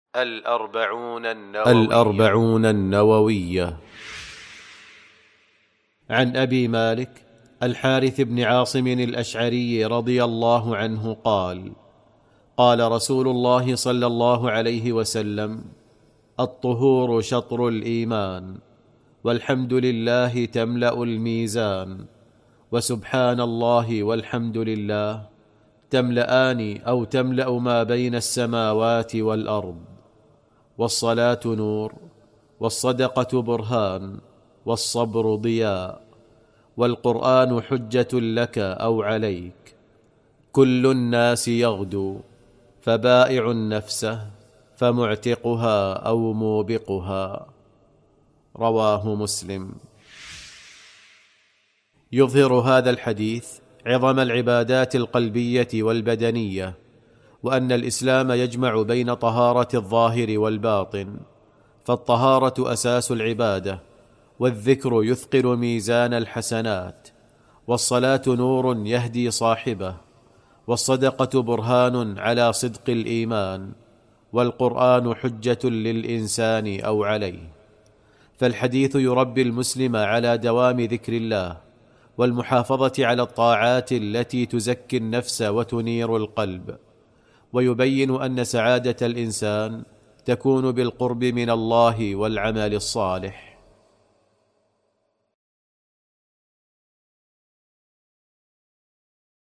الأربعون النووية. عن أبي مالك الحارث بن عاصم الأشعري رضي الله عنه قال: قال رسول الله صلى الله عليه وسلم: الطهور شطر الإيمان، والحمد لله تملأ الميزان، وسبحان الله والحمد لله تملأان أو تملأ ما بين السماوات والأرض. والصلاة نور، والصدقة برهان، والصبر ضياء، والقرآن حجة لك أو عليك. كل الناس يغدو، فبائع نفسه فمعتقها أو موبقها. رواه مسلم. يظهر هذا الحديث عظم العبادات القلبية والبدنية، وأن الإسلام يجمع بين طهارة الظاهر والباطن، فالطهارة أساس العبادة، والذكر يثقل ميزان الحسنات، والصلاة نور يهدي صاحبه، والصدقة برهان على صدق الإيمان، والقرآن حجة للإنسان أو عليه. فالحديث يربي المسلم على دوام ذكر الله، والمحافظة على الطاعات التي تزكي النفس وتنير القلب، ويبين أن سعادة الإنسان تكون بالقرب من الله والعمل الصالح.